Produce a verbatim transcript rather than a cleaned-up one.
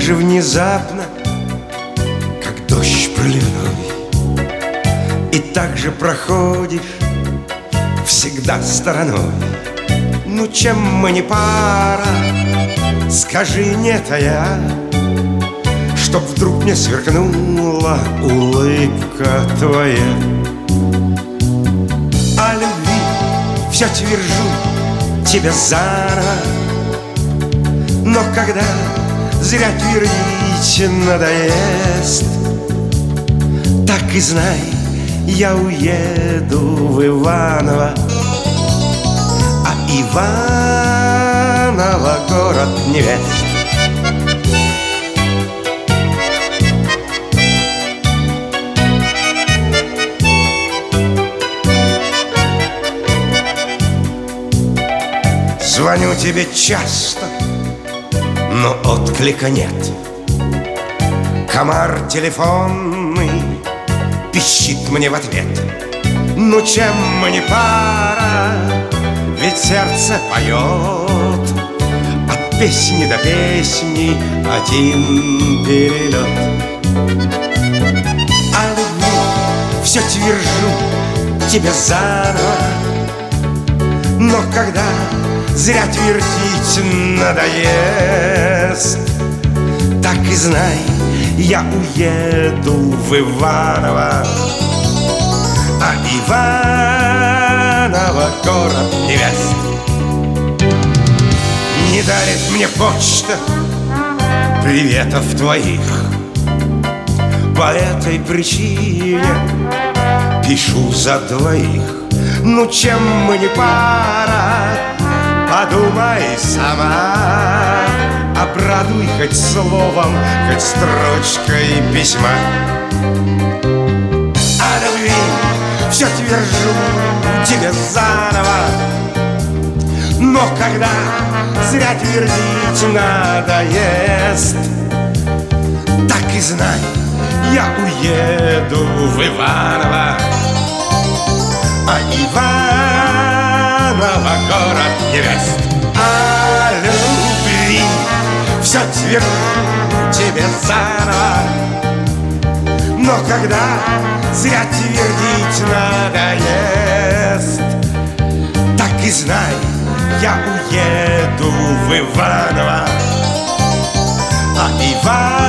же внезапно, как дождь проливной, и так же проходишь всегда стороной. Ну чем мы не пара, скажи, нет, а я, чтоб вдруг мне сверкнула улыбка твоя. О любви все твержу тебе заново, но когда зря твердить надоест, так и знай, я уеду в Иваново. А Иваново город невест. Звоню тебе часто, но отклика нет. Комар телефонный пищит мне в ответ. Ну чем мы не пара, ведь сердце поет. От песни до песни один перелет. О любви все твержу тебе заново, но когда зря твердить надоест, так и знай, я уеду в Иваново. А Иваново город невест. Не дарит мне почта приветов твоих. По этой причине пишу за двоих. Ну чем мы не пара, подумай сама, обрадуй хоть словом, хоть строчкой письма. О любви все твержу тебе заново, но когда зря твердить надоест, так и знай, я уеду в Иваново. А Иваново город невест. О любви все тверджу тебе заново, но когда зря твердить надоест, так и знай, я уеду в Иваново. А Иваново